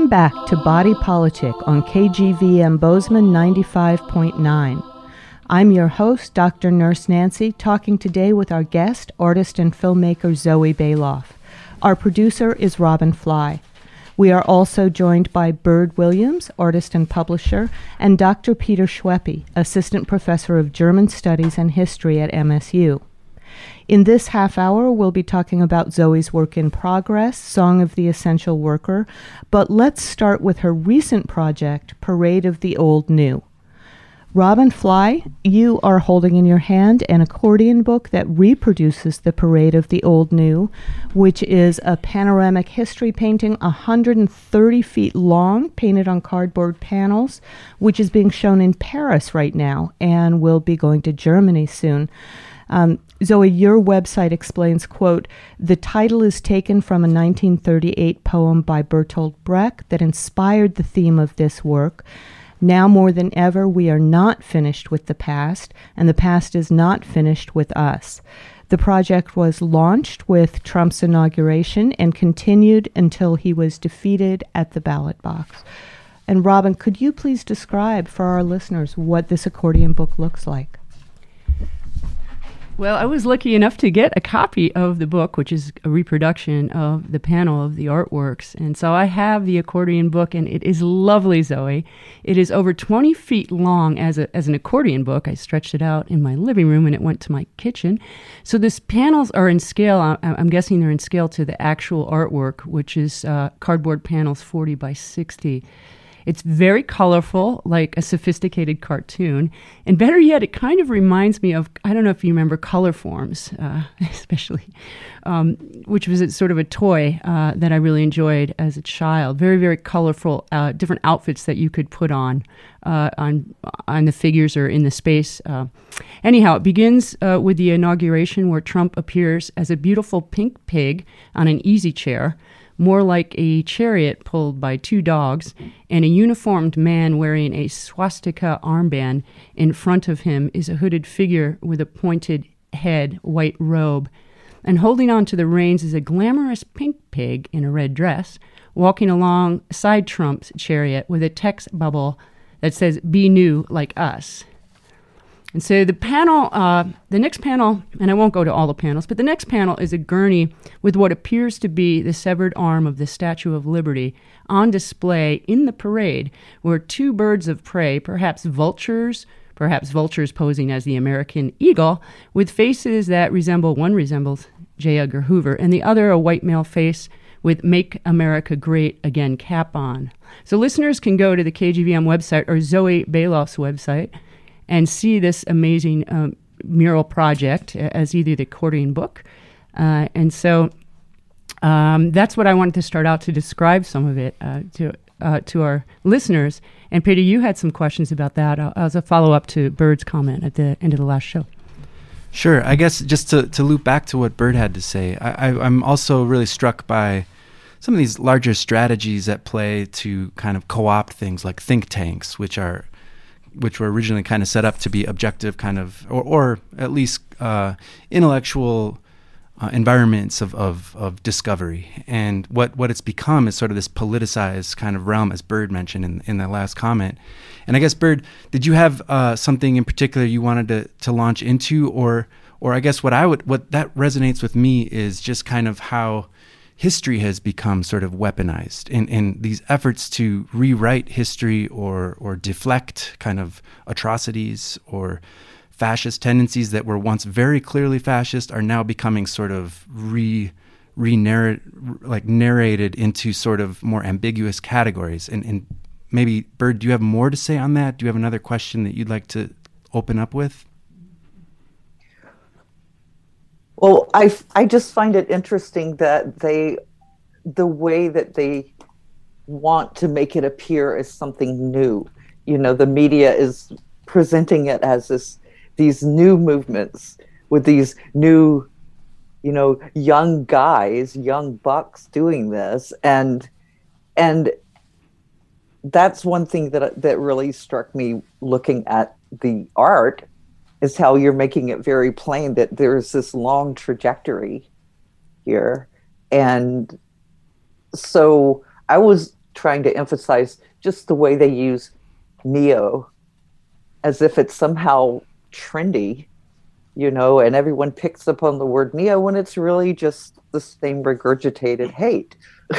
Welcome back to Body Politic on KGVM Bozeman 95.9. I'm your host, Dr. Nurse Nancy, talking today with our guest, artist and filmmaker Zoe Baloff. Our producer is Robin Fly. We are also joined by Bird Williams, artist and publisher, and Dr. Peter Schweppe, assistant professor of German Studies and History at MSU. In this half hour, we'll be talking about Zoe's work in progress, Song of the Essential Worker, but let's start with her recent project, Parade of the Old New. Robin Fly, you are holding in your hand an accordion book that reproduces the Parade of the Old New, which is a panoramic history painting 130 feet long, painted on cardboard panels, which is being shown in Paris right now and will be going to Germany soon. Zoe, your website explains, quote, the title is taken from a 1938 poem by Bertolt Brecht that inspired the theme of this work. Now more than ever, we are not finished with the past, and the past is not finished with us. The project was launched with Trump's inauguration and continued until he was defeated at the ballot box. And Robin, could you please describe for our listeners what this accordion book looks like? Well, I was lucky enough to get a copy of the book, which is a reproduction of the panel of the artworks. And so I have the accordion book, and it is lovely, Zoe. It is over 20 feet long as an accordion book. I stretched it out in my living room, and it went to my kitchen. So these panels are in scale. I'm guessing they're in scale to the actual artwork, which is cardboard panels 40 by 60. It's very colorful, like a sophisticated cartoon. And better yet, it kind of reminds me of, I don't know if you remember Color Forms, especially, which was sort of a toy that I really enjoyed as a child. Very, very colorful, different outfits that you could put on the figures or in the space. Anyhow, it begins with the inauguration where Trump appears as a beautiful pink pig on an easy chair, more like a chariot pulled by two dogs, and a uniformed man wearing a swastika armband. In front of him is a hooded figure with a pointed head, white robe. And holding on to the reins is a glamorous pink pig in a red dress, walking alongside Trump's chariot with a text bubble that says, "Be new like us." And so the next panel, and I won't go to all the panels, but the next panel is a gurney with what appears to be the severed arm of the Statue of Liberty on display in the parade, where two birds of prey, perhaps vultures posing as the American eagle, with faces that one resembles J. Edgar Hoover, and the other a white male face with Make America Great Again cap on. So listeners can go to the KGVM website or Zoe Baloff's website and see this amazing mural project as either the accordion book. And so that's what I wanted to start out to describe some of it to our listeners. And Peter, you had some questions about that as a follow-up to Bird's comment at the end of the last show. Sure. I guess just to loop back to what Bird had to say, I'm also really struck by some of these larger strategies at play to kind of co-opt things like think tanks, which were originally kind of set up to be objective kind of, or at least intellectual environments of discovery. And what it's become is sort of this politicized kind of realm, as Bird mentioned in that last comment. And I guess, Bird, did you have something in particular you wanted to launch into, or I guess what that resonates with me is just kind of how history has become sort of weaponized in these efforts to rewrite history or deflect kind of atrocities or fascist tendencies that were once very clearly fascist are now becoming sort of narrated into sort of more ambiguous categories. And maybe, Bird, do you have more to say on that? Do you have another question that you'd like to open up with? Well, I just find it interesting that the way that they want to make it appear as something new. You know, the media is presenting it as these new movements with these new, young guys, young bucks doing this, and that's one thing that really struck me looking at the art, is how you're making it very plain that there's this long trajectory here. And so I was trying to emphasize just the way they use neo as if it's somehow trendy, and everyone picks up on the word neo when it's really just the same regurgitated hate.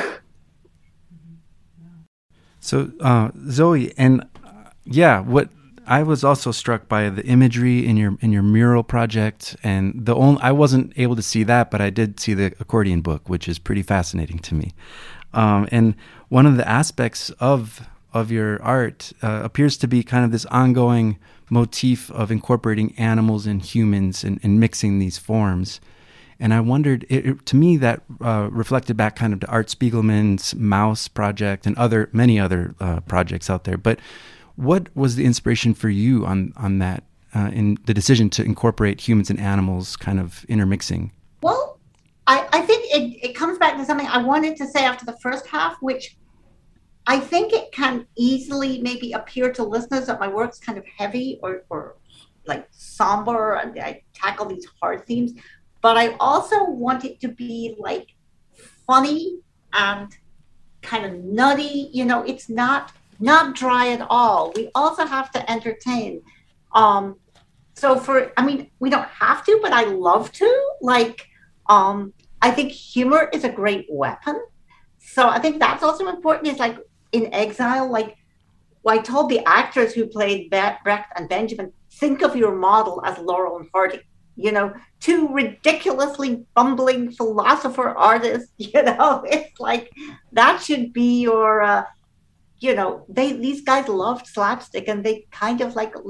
So, Zoe, and what I was also struck by the imagery in your mural project, and I wasn't able to see that, but I did see the accordion book, which is pretty fascinating to me. And one of the aspects of your art appears to be kind of this ongoing motif of incorporating animals and humans and mixing these forms. And I wondered, to me, that reflected back kind of to Art Spiegelman's Mouse project and many other projects out there. But what was the inspiration for you on that, in the decision to incorporate humans and animals kind of intermixing? Well, I think it comes back to something I wanted to say after the first half, which I think it can easily maybe appear to listeners that my work's kind of heavy or like somber, and I tackle these hard themes. But I also want it to be like funny and kind of nutty. It's not dry at all. We also have to entertain. We don't have to, but I love to. I think humor is a great weapon. So I think that's also important. Is like in Exile, I told the actors who played Brecht and Benjamin, think of your model as Laurel and Hardy. Two ridiculously bumbling philosopher artists, it's like that should be your, these guys loved slapstick, and they kind of like,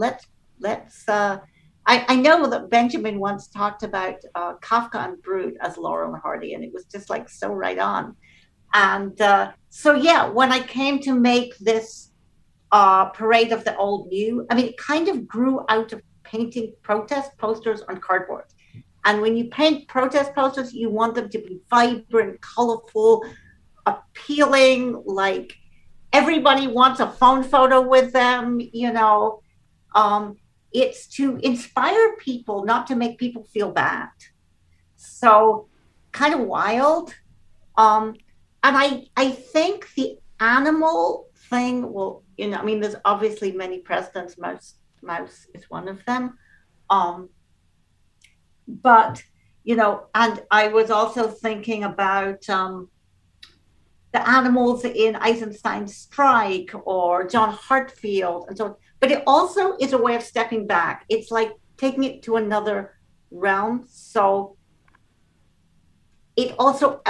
I know that Benjamin once talked about Kafka and Brut as Laurel and Hardy, and it was just like so right on. And when I came to make this Parade of the Old New, it kind of grew out of painting protest posters on cardboard. And when you paint protest posters, you want them to be vibrant, colorful, appealing, like everybody wants a phone photo with them, it's to inspire people, not to make people feel bad. So kind of wild. And I think the animal thing will, there's obviously many precedents. Mouse is one of them. But, and I was also thinking about the animals in Eisenstein's Strike or John Hartfield and so on. But it also is a way of stepping back. It's like taking it to another realm. So it also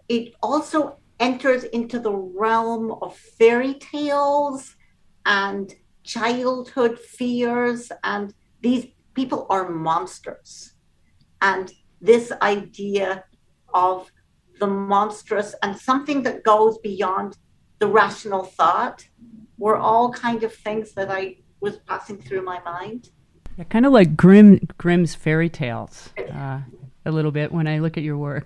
enters into the realm of fairy tales and childhood fears, and these people are monsters. And this idea of the monstrous and something that goes beyond the rational thought were all kind of things that I was passing through my mind. Yeah, kind of like Grimm's fairy tales, a little bit when I look at your work.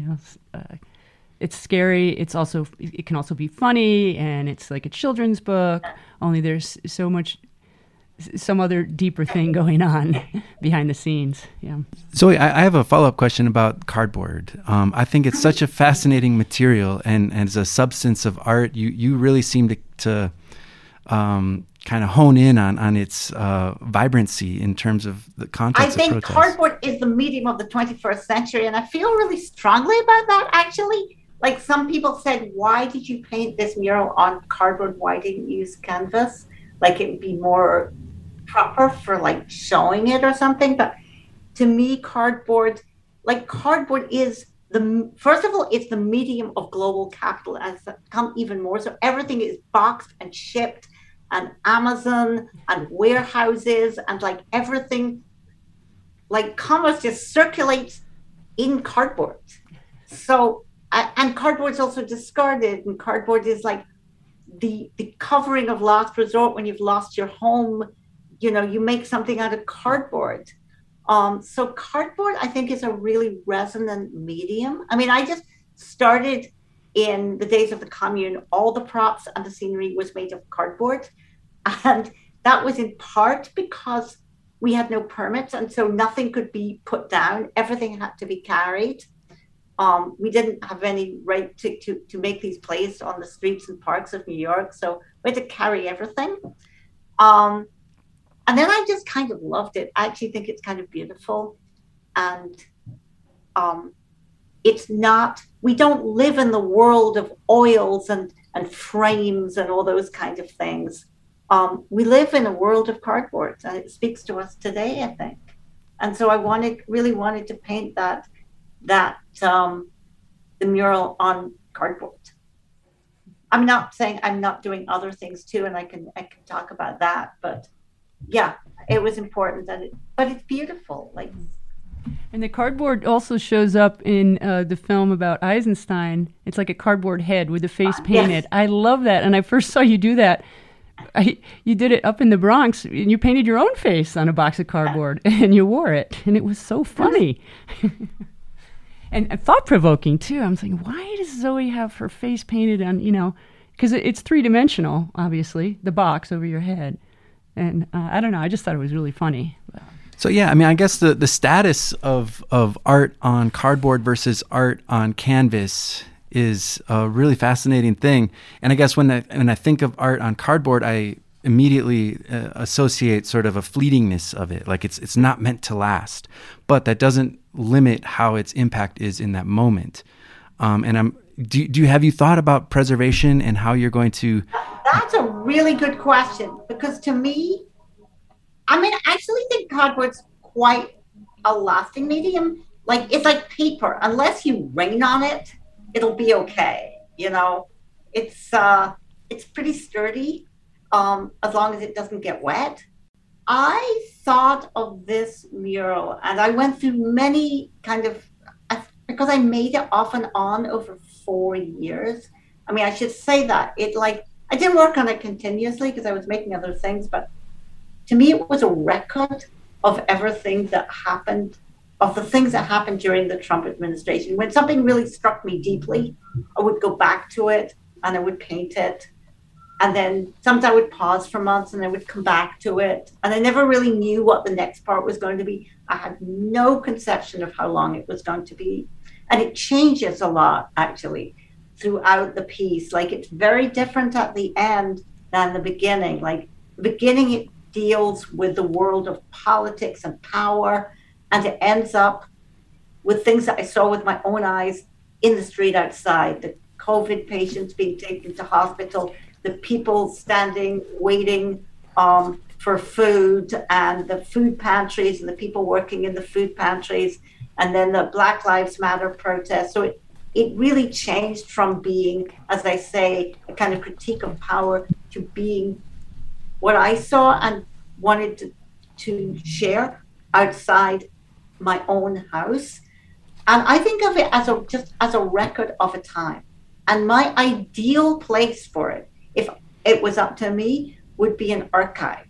It's scary. It can also be funny, and it's like a children's book. Only there's some other deeper thing going on behind the scenes. Yeah. Zoe, I have a follow-up question about cardboard. I think it's such a fascinating material, and as a substance of art, you really seem to kind of hone in on its vibrancy in terms of the context of protest. I think cardboard is the medium of the 21st century, and I feel really strongly about that, actually. Like some people said, why did you paint this mural on cardboard? Why didn't you use canvas? Like it would be more proper for like showing it or something. But to me, cardboard is first of all, it's the medium of global capital, and it's become even more so. Everything is boxed and shipped, and Amazon and warehouses, and like everything, like commerce just circulates in cardboard. So, and cardboard is also discarded, and cardboard is like the covering of last resort when you've lost your home. You make something out of cardboard. So cardboard, I think, is a really resonant medium. I just started in the days of the commune. All the props and the scenery was made of cardboard. And that was in part because we had no permits. And so nothing could be put down. Everything had to be carried. We didn't have any right to make these plays on the streets and parks of New York, so we had to carry everything. And then I just kind of loved it. I actually think it's kind of beautiful. And it's not, we don't live in the world of oils and frames and all those kinds of things. We live in a world of cardboard, and it speaks to us today, I think. And so I really wanted to paint the mural on cardboard. I'm not saying I'm not doing other things too, and I can talk about that, but yeah, it was important, but it's beautiful. Like, and the cardboard also shows up in the film about Eisenstein. It's like a cardboard head with the face painted. Yes. I love that. And I first saw you do that. You did it up in the Bronx, and you painted your own face on a box of cardboard, and you wore it, and it was so funny. And thought-provoking, too. I'm thinking, why does Zoe have her face painted on, because it's three-dimensional, obviously, the box over your head. And I don't know, I just thought it was really funny. So, yeah, I mean, I guess the status of art on cardboard versus art on canvas is a really fascinating thing. And I guess when I think of art on cardboard, I immediately associate sort of a fleetingness of it. Like it's not meant to last, but that doesn't limit how its impact is in that moment. Have you thought about preservation and how you're going to? That's a really good question, because to me, I actually think cardboard's quite a lasting medium. Like, it's like paper. Unless you rain on it, it'll be okay. It's pretty sturdy, as long as it doesn't get wet. I thought of this mural, and I went through many because I made it off and on over 4 years. I should say that I didn't work on it continuously because I was making other things, but to me, it was a record of everything that happened, of the things that happened during the Trump administration. When something really struck me deeply, I would go back to it and I would paint it. And then sometimes I would pause for months and I would come back to it. And I never really knew what the next part was going to be. I had no conception of how long it was going to be. And it changes a lot, actually, throughout the piece. Like, it's very different at the end than the beginning. Like, the beginning, it deals with the world of politics and power, and it ends up with things that I saw with my own eyes in the street outside, the COVID patients being taken to hospital, the people standing, waiting for food, and the food pantries and the people working in the food pantries, and then the Black Lives Matter protests. So it really changed from being, as I say, a kind of critique of power to being what I saw and wanted to share outside my own house. And I think of it as a record of a time. And my ideal place for it, if it was up to me, would be an archive.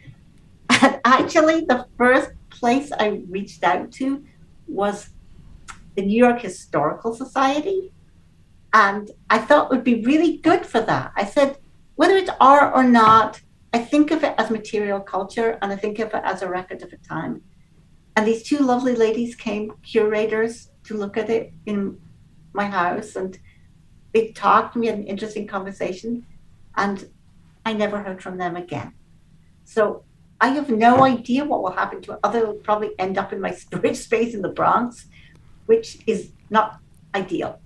And actually, the first place I reached out to was the New York Historical Society. And I thought it would be really good for that. I said, whether it's art or not, I think of it as material culture, and I think of it as a record of a time. And these two lovely ladies came, curators, to look at it in my house, and they talked. We had an interesting conversation, and I never heard from them again. So I have no idea what will happen to it, other than it'll probably end up in my storage space in the Bronx, which is not ideal.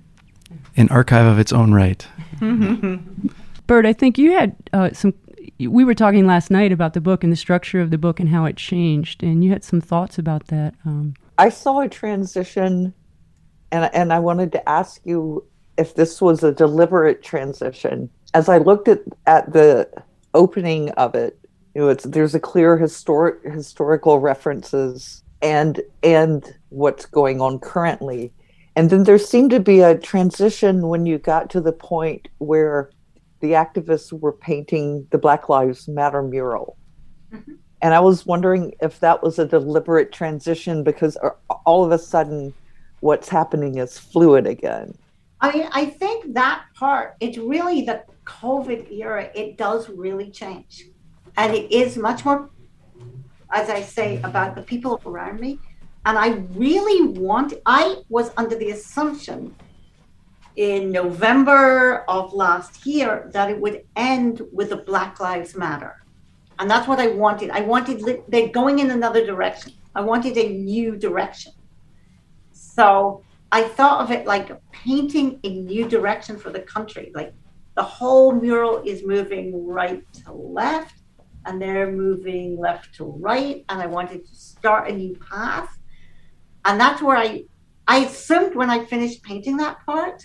An archive of its own right. Bert, I think you had we were talking last night about the book and the structure of the book and how it changed, and you had some thoughts about that. I saw a transition, and I wanted to ask you if this was a deliberate transition. As I looked at the opening of it, there's a clear historical references and what's going on currently. And then there seemed to be a transition when you got to the point where the activists were painting the Black Lives Matter mural. Mm-hmm. And I was wondering if that was a deliberate transition, because all of a sudden what's happening is fluid again. I think that part, it's really the COVID era, it does really change. And it is much more, as I say, about the people around me. And I was under the assumption in November of last year that it would end with the Black Lives Matter. And that's what I wanted. They're going in another direction. I wanted a new direction. So I thought of it like painting a new direction for the country. Like the whole mural is moving right to left, and they're moving left to right. And I wanted to start a new path. And that's where I assumed when I finished painting that part,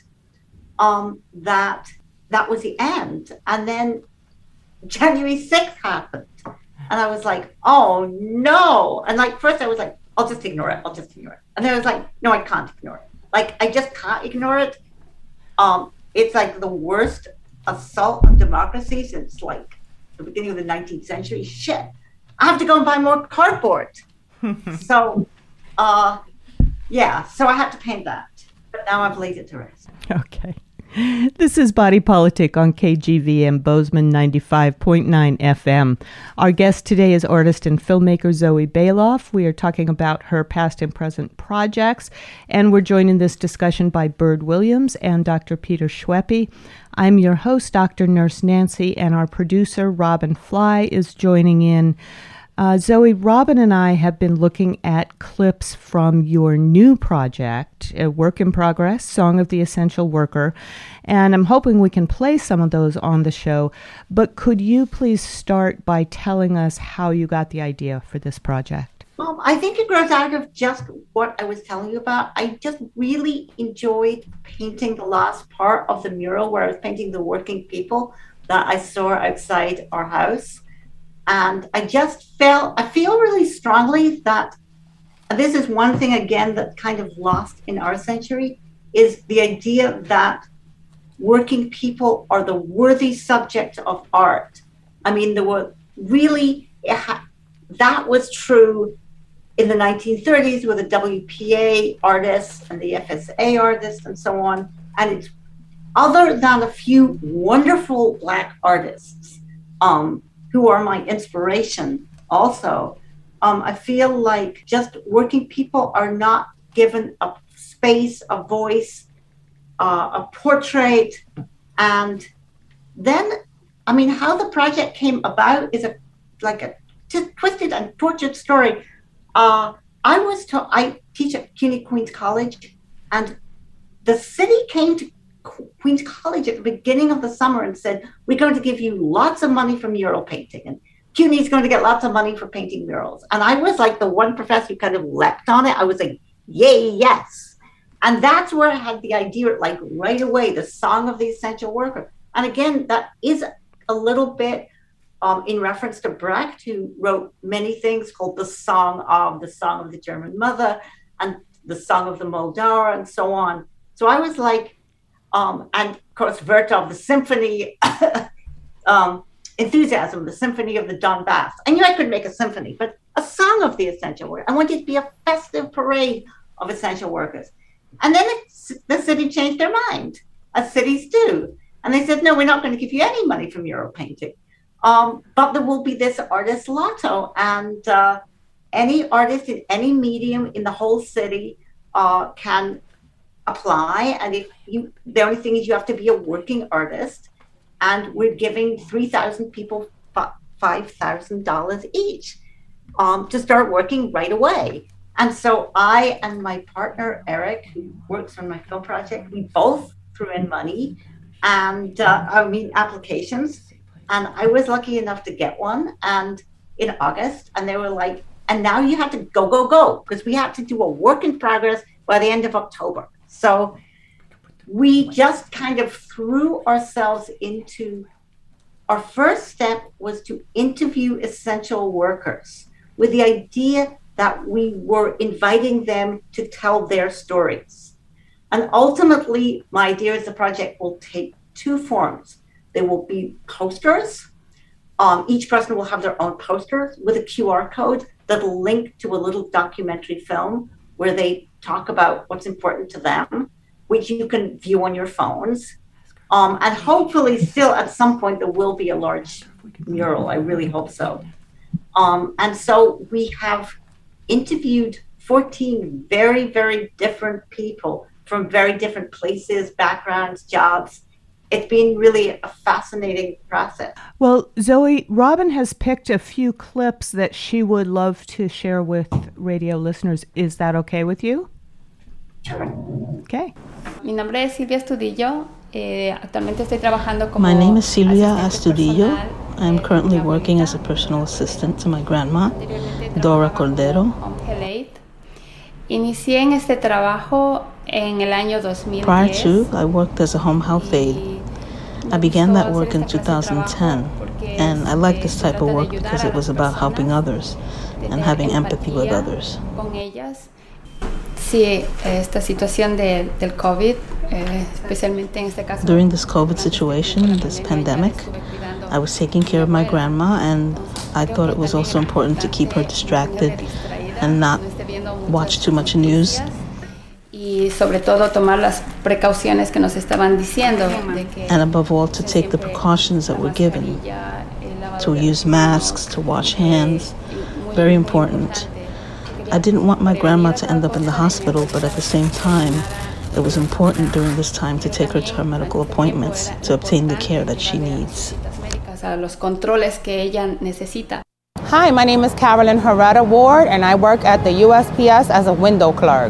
that was the end. And then January 6th happened. And I was like, oh no. And like, first I was like, I'll just ignore it. And then I was like, no, I can't ignore it. Like, I just can't ignore it. It's like the worst assault on democracy since like the beginning of the 19th century. Shit. I have to go and buy more cardboard. So, so I had to paint that. But now I've laid it to rest. Okay. This is Body Politic on KGVM Bozeman 95.9 FM. Our guest today is artist and filmmaker Zoe Bailoff. We are talking about her past and present projects, and we're joined in this discussion by Bird Williams and Dr. Peter Schweppe. I'm your host, Dr. Nurse Nancy, and our producer, Robin Fly, is joining in. Zoe, Robin and I have been looking at clips from your new project, a work in progress, Song of the Essential Worker, and I'm hoping we can play some of those on the show. But could you please start by telling us how you got the idea for this project? I think it grows out of just what I was telling you about. I just really enjoyed painting the last part of the mural where I was painting the working people that I saw outside our house. And I feel really strongly that this is one thing, again, that's kind of lost in our century, is the idea that working people are the worthy subject of art. I mean, there were really, that was true in the 1930s with the WPA artists and the FSA artists and so on. And it's other than a few wonderful Black artists, who are my inspiration also. I feel like just working people are not given a space, a voice, a portrait. And then, I mean, how the project came about is like a twisted and tortured story. I teach at CUNY Queens College, and the city came to Queens College at the beginning of the summer and said, we're going to give you lots of money for mural painting, and CUNY is going to get lots of money for painting murals. And I was like the one professor who kind of leapt on it. I was like, yay, yes. And that's where I had the idea, like right away, the Song of the Essential Worker. And again, that is a little bit in reference to Brecht, who wrote many things called the Song of the German Mother and the Song of the Moldau and so on. So I was like, and of course, Vertov, the symphony, Enthusiasm, the symphony of the Donbass. I knew I could make a symphony, but a song of the essential worker. I wanted it to be a festive parade of essential workers. And then the city changed their mind, as cities do. And they said, no, we're not going to give you any money for mural painting. But there will be this artist lotto, and any artist in any medium in the whole city can apply. And the only thing is you have to be a working artist, and we're giving 3,000 people $5,000 each to start working right away. And so I and my partner Eric, who works on my film project, we both threw in money and applications. And I was lucky enough to get one, and in August, and they were like, and now you have to go, because we had to do a work in progress by the end of October. So we just kind of threw ourselves into, our first step was to interview essential workers with the idea that we were inviting them to tell their stories. And ultimately, my idea is the project will take two forms. There will be posters. Each person will have their own poster with a QR code that'll link to a little documentary film where they talk about what's important to them, which you can view on your phones. And hopefully still at some point there will be a large mural. I really hope so. And so we have interviewed 14 very, very different people from very different places, backgrounds, jobs. It's been really a fascinating process. Well, Zoe, Robin has picked a few clips that she would love to share with radio listeners. Is that okay with you? Sure. Okay. Mi nombre es Silvia Astudillo. Actualmente estoy trabajando como My name is Silvia asistente Astudillo. personal I'm de currently mi working abuelita. as a personal assistant to my grandma, Anteriormente Dora trabajaba como Cordero. home health aide. Inicié en este trabajo en el año 2010. Prior to, I worked as a home health aide. I began that work in 2010, and I like this type of work because it was about helping others and having empathy with others. Con ellas. Sí, esta situación del COVID, especialmente en este caso. During this COVID situation, this pandemic, I was taking care of my grandma, and I thought it was also important to keep her distracted and not watch too much news. Y sobre todo tomar las precauciones que nos estaban diciendo. And above all, to take the precautions that were given, to use masks, to wash hands, very important. I didn't want my grandma to end up in the hospital, but at the same time, it was important during this time to take her to her medical appointments to obtain the care that she needs. Los controles que ella necesita. Hi, my name is Carolyn Herrera Ward, and I work at the USPS as a window clerk.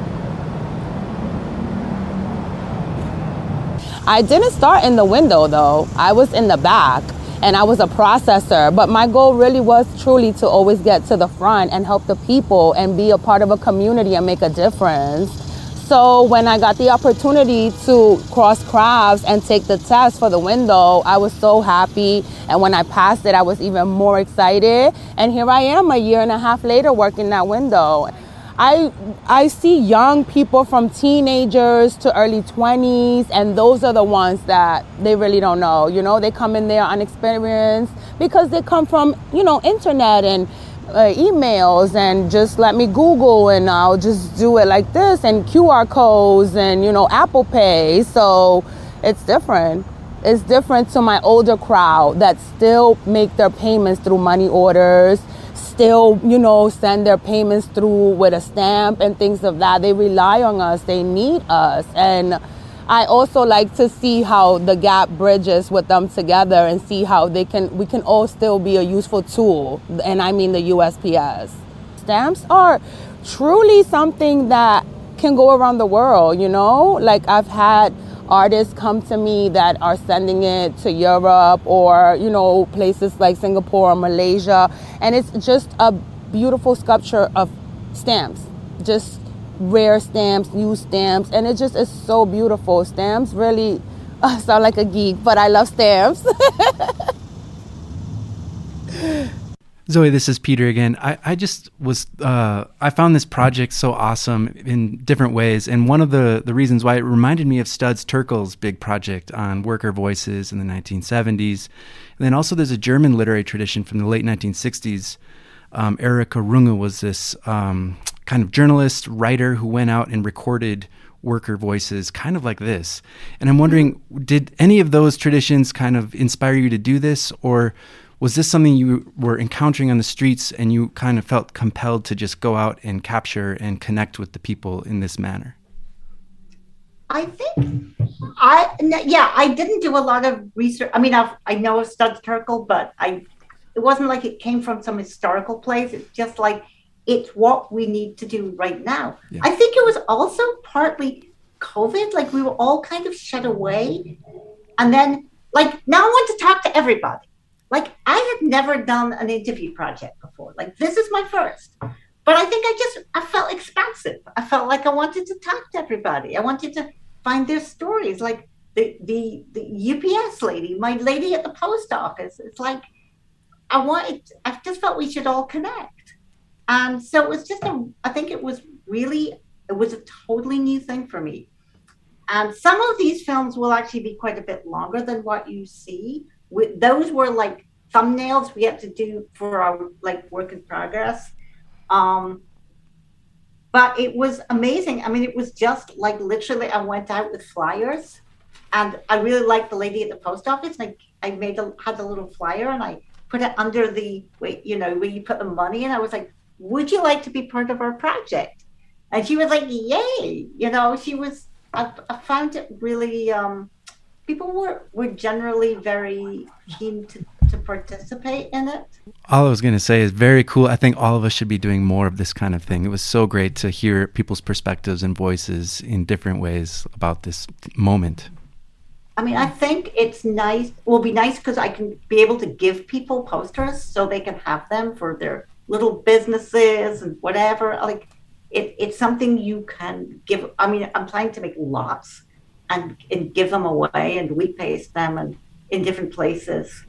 I didn't start in the window though. I was in the back and I was a processor, but my goal really was truly to always get to the front and help the people and be a part of a community and make a difference. So when I got the opportunity to cross crafts and take the test for the window, I was so happy. And when I passed it, I was even more excited. And here I am a year and a half later working that window. I see young people from teenagers to early 20s, and those are the ones that they really don't know. You know, they come in there unexperienced because they come from, internet and emails and just let me Google and I'll just do it like this, and QR codes and, Apple Pay. So it's different. It's different to my older crowd that still make their payments through money orders, still, send their payments through with a stamp and things of that. They rely on us. They need us. And I also like to see how the gap bridges with them together and see how we can all still be a useful tool. And I mean the USPS. Stamps are truly something that can go around the world, Like I've had artists come to me that are sending it to Europe or, places like Singapore or Malaysia. And it's just a beautiful sculpture of stamps, just rare stamps, new stamps. And it just is so beautiful. Stamps really sound like a geek, but I love stamps. Zoe, this is Peter again. I just was, I found this project so awesome in different ways. And one of the reasons why it reminded me of Studs Terkel's big project on worker voices in the 1970s. And then also there's a German literary tradition from the late 1960s. Erika Runge was this kind of journalist, writer who went out and recorded worker voices kind of like this. And I'm wondering, did any of those traditions kind of inspire you to do this, or was this something you were encountering on the streets and you kind of felt compelled to just go out and capture and connect with the people in this manner? I think I didn't do a lot of research. I mean, I know of Studs Terkel, but it wasn't like it came from some historical place. It's just like, it's what we need to do right now. Yeah. I think it was also partly COVID, like we were all kind of shut away. And then now I want to talk to everybody. Like I had never done an interview project before. Like this is my first. But I think I felt expansive. I felt like I wanted to talk to everybody. I wanted to find their stories. Like the UPS lady, my lady at the post office. It's like I just felt we should all connect. And so it was I think it was a totally new thing for me. And some of these films will actually be quite a bit longer than what you see. Those were like thumbnails we had to do for our work in progress. But it was amazing. I mean, it was just literally I went out with flyers, and I really liked the lady at the post office. And I had a little flyer and I put it under the where you put the money in. I was like, would you like to be part of our project? And she was like, yay. I found it really, people were generally very keen to participate in it. All I was going to say is very cool. I think all of us should be doing more of this kind of thing. It was so great to hear people's perspectives and voices in different ways about this moment. I mean, I think it's nice. It will be nice because I can be able to give people posters so they can have them for their little businesses and whatever. Like, it's something you can give. I mean, I'm planning to make lots and give them away, and we paste them and in different places.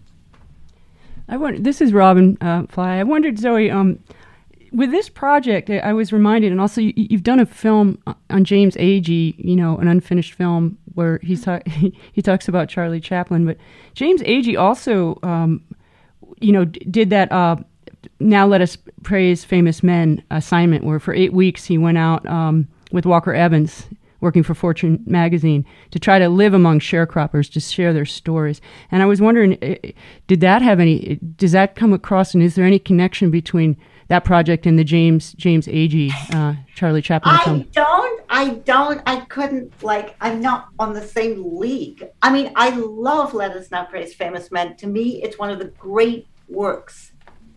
This is Robin Fly. I wondered, Zoe, with this project, I was reminded, and also you've done a film on James Agee, an unfinished film where he talks about Charlie Chaplin. But James Agee also, did that Now Let Us Praise Famous Men assignment, where for 8 weeks he went out with Walker Evans, working for Fortune magazine, to try to live among sharecroppers, to share their stories. And I was wondering, does that come across, and is there any connection between that project and the James Agee Charlie Chaplin film? I couldn't, I'm not on the same league. I mean, I love Let Us Now Praise Famous Men. To me, it's one of the great works,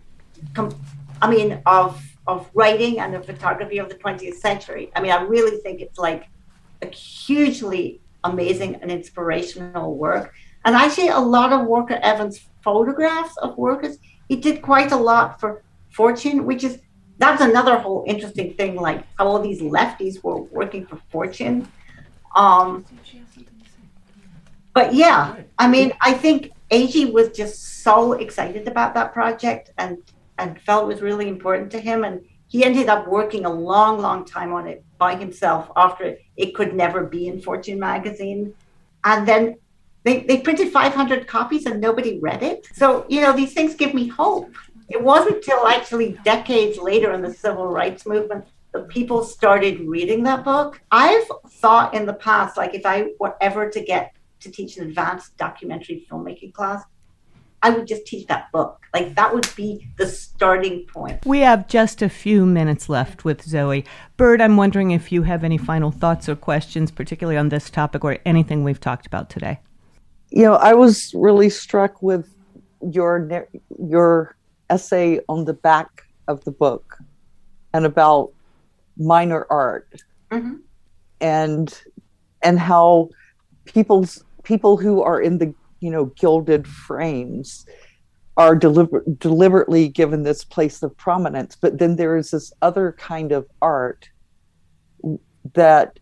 of writing and of photography of the 20th century. I mean, I really think it's like a hugely amazing and inspirational work. And actually a lot of Walker Evans photographs of workers. He did quite a lot for Fortune, that's another whole interesting thing, like how all these lefties were working for Fortune. But yeah, I mean, I think Agee was just so excited about that project and felt it was really important to him. And he ended up working a long, long time on it by himself after it could never be in Fortune magazine. And then they printed 500 copies and nobody read it. So, these things give me hope. It wasn't till actually decades later in the civil rights movement that people started reading that book. I've thought in the past, like if I were ever to get to teach an advanced documentary filmmaking class, I would just teach that book. Like that would be the starting point. We have just a few minutes left with Zoe. Bird, I'm wondering if you have any final thoughts or questions, particularly on this topic or anything we've talked about today. I was really struck with your essay on the back of the book and about minor art, mm-hmm. and how people who are in the gilded frames are deliberately given this place of prominence, but then there is this other kind of art that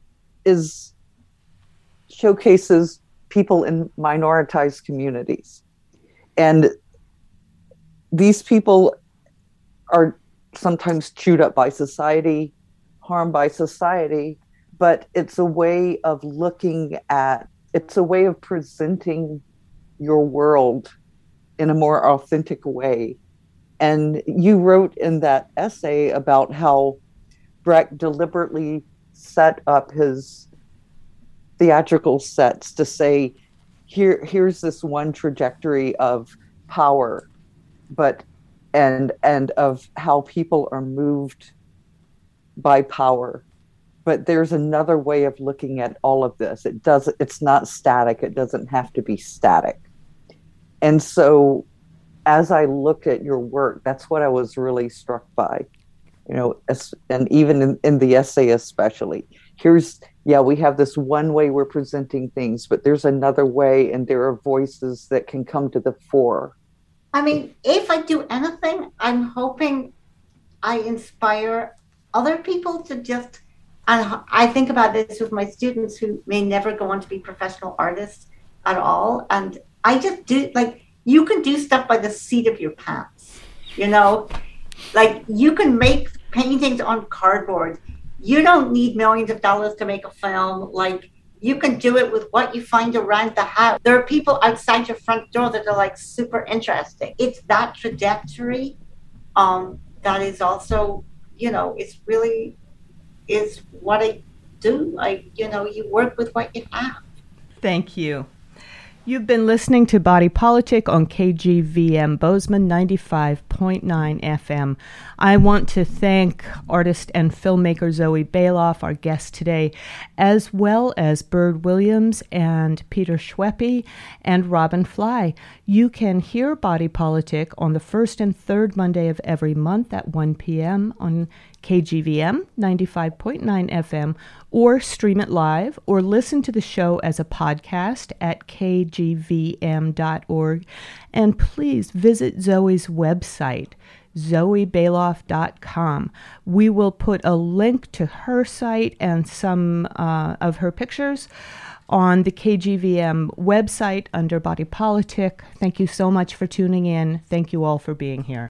showcases people in minoritized communities, and these people are sometimes chewed up by society, harmed by society, but it's a way of it's a way of presenting your world in a more authentic way. And you wrote in that essay about how Brecht deliberately set up his theatrical sets to say, here's this one trajectory of power, and of how people are moved by power. But there's another way of looking at all of this. It's not static. It doesn't have to be static. And so as I look at your work, that's what I was really struck by, and even in the essay especially. We have this one way we're presenting things, but there's another way, and there are voices that can come to the fore. I mean, if I do anything, I'm hoping I inspire other people to just, and I think about this with my students who may never go on to be professional artists at all. And I just do, you can do stuff by the seat of your pants, like you can make paintings on cardboard. You don't need millions of dollars to make a film. You can do it with what you find around the house. There are people outside your front door that are super interesting. It's that trajectory that is also, it's really is what I do. You work with what you have. Thank you. You've been listening to Body Politic on KGVM Bozeman 95.9 FM. I want to thank artist and filmmaker Zoe Baloff, our guest today, as well as Bird Williams and Peter Schweppe and Robin Fly. You can hear Body Politic on the first and third Monday of every month at 1 p.m. on KGVM 95.9 FM, or stream it live, or listen to the show as a podcast at kgvm.org. And please visit Zoe's website, zoebaloff.com. We will put a link to her site and some of her pictures on the KGVM website under Body Politic. Thank you so much for tuning in. Thank you all for being here.